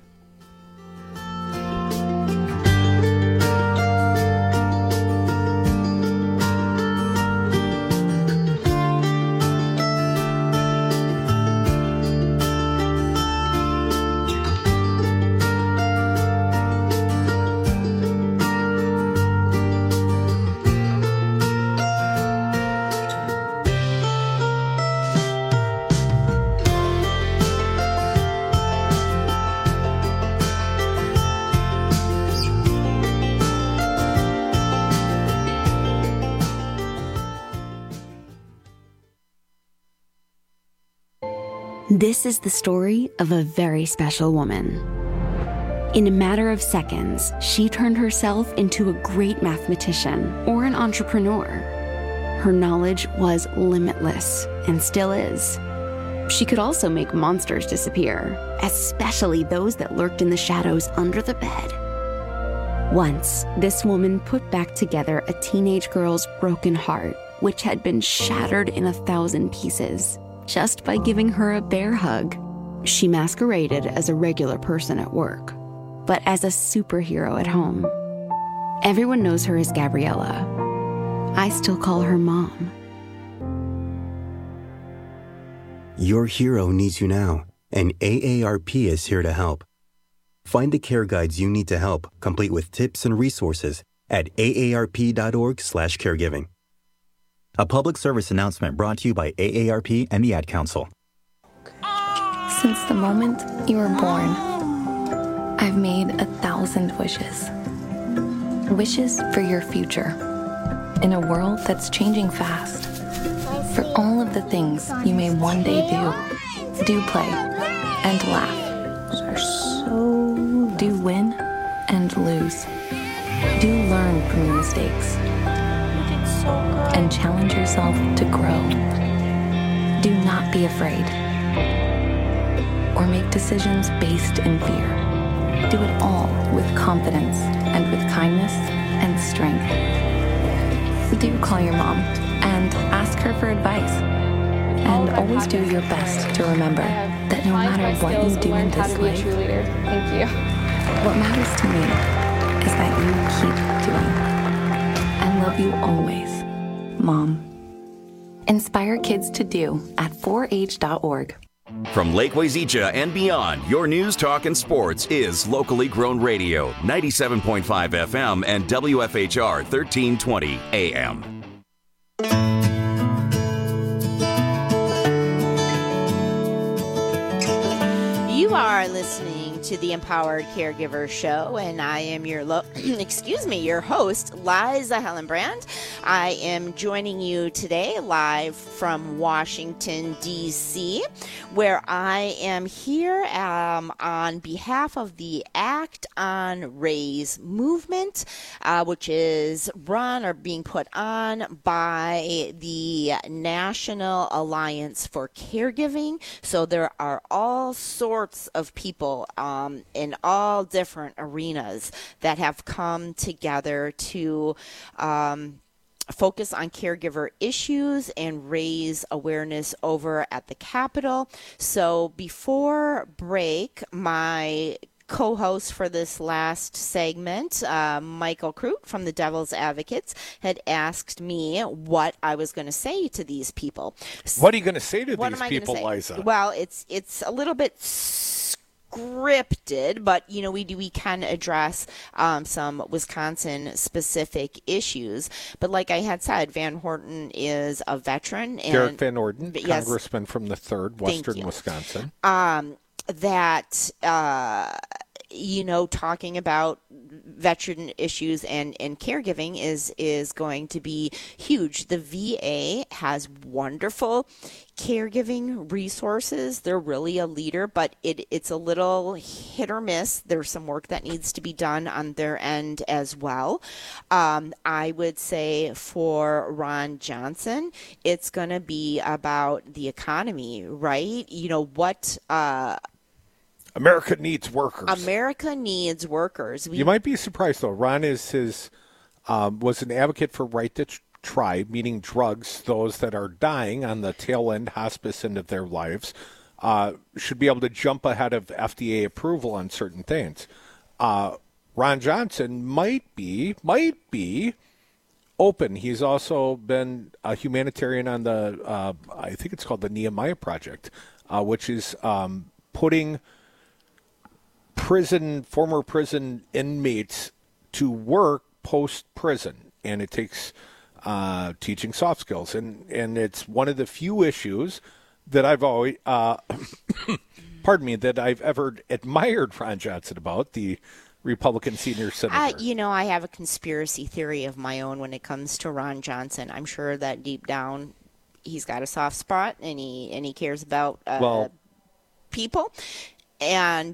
S1: This is the story of a very special woman. In a matter of seconds, she turned herself into a great mathematician or an entrepreneur. Her knowledge was limitless and still is. She could also make monsters disappear, especially those that lurked in the shadows under the bed. Once, this woman put back together a teenage girl's broken heart, which had been shattered in 1,000 pieces. Just by giving her a bear hug. She masqueraded as a regular person at work, but as a superhero at home. Everyone knows her as Gabriella. I still call her Mom.
S14: Your hero needs you now, and AARP is here to help. Find the care guides you need to help, complete with tips and resources at aarp.org/caregiving. A public service announcement brought to you by AARP and the Ad Council.
S15: Since the moment you were born, I've made 1,000 wishes. Wishes for your future. In a world that's changing fast. For all of the things you may one day do. Do play and laugh. Do win and lose. Do learn from your mistakes. And challenge yourself to grow. Do not be afraid. Or make decisions based in fear. Do it all with confidence and with kindness and strength. Do call your mom and ask her for advice. And always do your best to remember that no matter what you do in this life,
S16: thank you.
S15: What matters to me is that you keep doing. I love you always. Mom. Inspire kids to do at 4H.org.
S2: From Lake Wazeecha and beyond, your news, talk, and sports is locally grown radio, 97.5 FM and WFHR 1320 AM.
S19: You are listening to the Empowered Caregiver Show, and I am your your host, Liza Hellenbrand. I am joining you today live from Washington, D.C., where I am here on behalf of the Act on Raise movement, which is run or being put on by the National Alliance for Caregiving. So there are all sorts of people in all different arenas that have come together to focus on caregiver issues and raise awareness over at the Capitol. So before break, my co-host for this last segment, Michael Crute from the Devil's Advocates, had asked me what I was going to say to these people.
S13: What are you going to say to these people, Liza?
S19: Well, it's a little bit scripted, but we can address some Wisconsin-specific issues. But like I had said, Van Horten is a veteran. And,
S13: Derek Van Orden,
S19: yes,
S13: congressman from the 3rd, Western Wisconsin.
S19: Talking about veteran issues and caregiving is going to be huge. The VA has wonderful caregiving resources. They're really a leader, but it's a little hit or miss. There's some work that needs to be done on their end as well. I would say for Ron Johnson, it's going to be about the economy, right?
S13: America needs workers.
S19: America needs workers.
S13: You might be surprised, though. Ron was an advocate for right to try, meaning drugs, those that are dying on the tail end, hospice end of their lives, should be able to jump ahead of FDA approval on certain things. Ron Johnson might be open. He's also been a humanitarian on the, I think it's called the Nehemiah Project, which is putting former prison inmates to work post-prison, and it takes teaching soft skills, and it's one of the few issues that I've always, that I've ever admired Ron Johnson about, the Republican senior senator.
S19: I have a conspiracy theory of my own when it comes to Ron Johnson. I'm sure that deep down he's got a soft spot, and he cares about people. And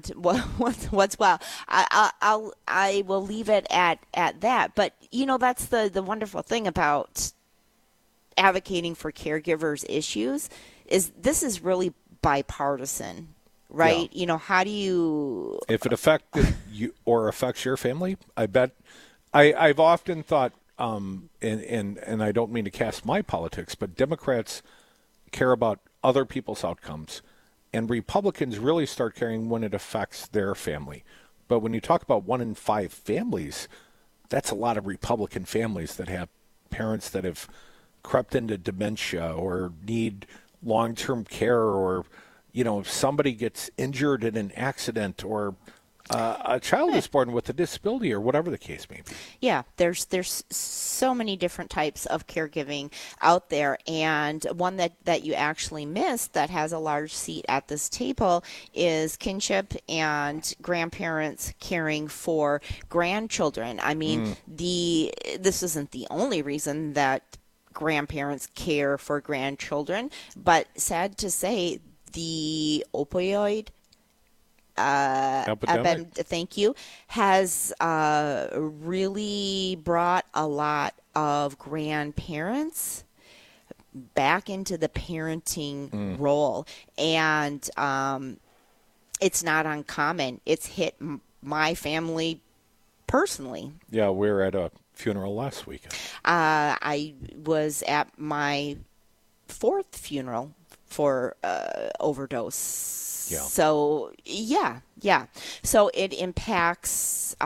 S19: I will leave it at that. But that's the wonderful thing about advocating for caregivers issues is this is really bipartisan, right?
S13: Yeah.
S19: How do you?
S13: If it affected you or affects your family, I bet. I've often thought, and I don't mean to cast my politics, but Democrats care about other people's outcomes. And Republicans really start caring when it affects their family. But when you talk about 1 in 5 families, that's a lot of Republican families that have parents that have crept into dementia or need long-term care, or, somebody gets injured in an accident, or a child is born with a disability, or whatever the case may be.
S19: Yeah, there's so many different types of caregiving out there, and one that you actually missed that has a large seat at this table is kinship and grandparents caring for grandchildren. I mean, this isn't the only reason that grandparents care for grandchildren, but sad to say, the opioid
S13: epidemic.
S19: Thank you, has really brought a lot of grandparents back into the parenting role, and it's not uncommon. It's hit my family personally.
S13: Yeah, we were at a funeral last weekend.
S19: I was at my 4th funeral for overdose.
S13: Yeah.
S19: So yeah. So it impacts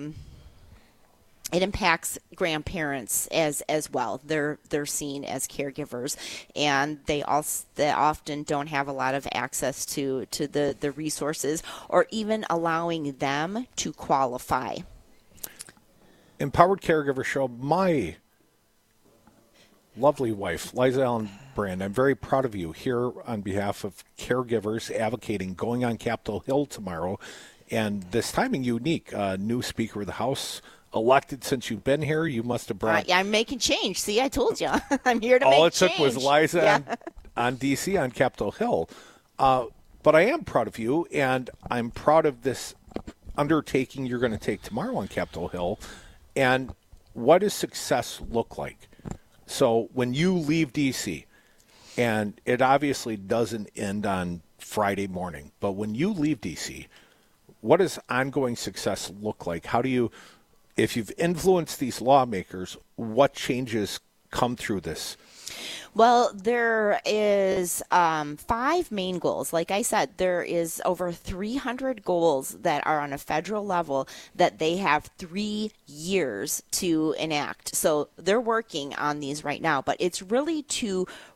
S19: grandparents as well. They're seen as caregivers, and they often don't have a lot of access to the resources, or even allowing them to qualify.
S13: Empowered Caregiver Show. My lovely wife, Liza Allen Brand, I'm very proud of you here on behalf of caregivers advocating, going on Capitol Hill tomorrow. And this timing unique. New Speaker of the House elected since you've been here. You must have brought...
S19: I'm making change. See, I told you. I'm here to make change.
S13: All it took was Liza on D.C. on Capitol Hill. But I am proud of you, and I'm proud of this undertaking you're going to take tomorrow on Capitol Hill. And what does success look like? So when you leave D.C., and it obviously doesn't end on Friday morning, but when you leave D.C., what does ongoing success look like? How do you, if you've influenced these lawmakers, what changes come through this?
S19: Well, there is 5 main goals. Like I said, there is over 300 goals that are on a federal level that they have 3 years to enact. So they're working on these right now, but it's really to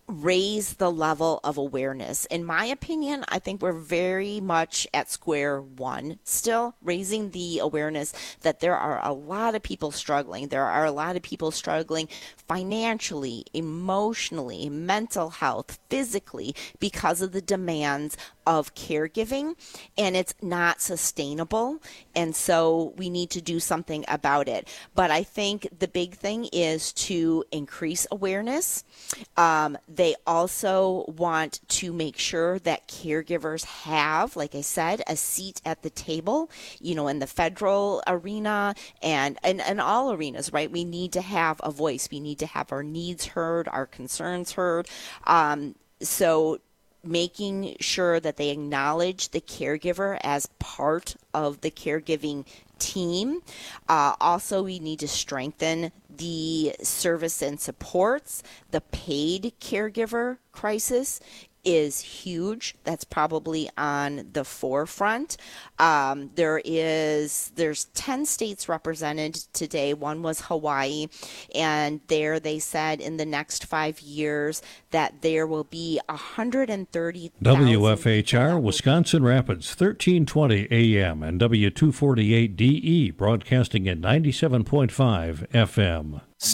S19: raise the level of awareness. In my opinion, I think we're very much at square one still, raising the awareness that there are a lot of people struggling. There are a lot of people struggling financially, emotionally, mental health, physically, because of the demands of caregiving, and it's not sustainable. And so we need to do something about it. But I think the big thing is to increase awareness. They also want to make sure that caregivers have, like I said, a seat at the table, in the federal arena and all arenas, right? We need to have a voice. We need to have our needs heard, our concerns heard. So making sure that they acknowledge the caregiver as part of the caregiving team. Also, we need to strengthen the service and supports. The paid caregiver crisis is huge. That's probably on the forefront. There's 10 states represented today. One was Hawaii, and there they said in the next 5 years that there will be 130,000.
S16: WFHR Wisconsin Rapids, 1320 AM and W248DE, broadcasting at 97.5 FM.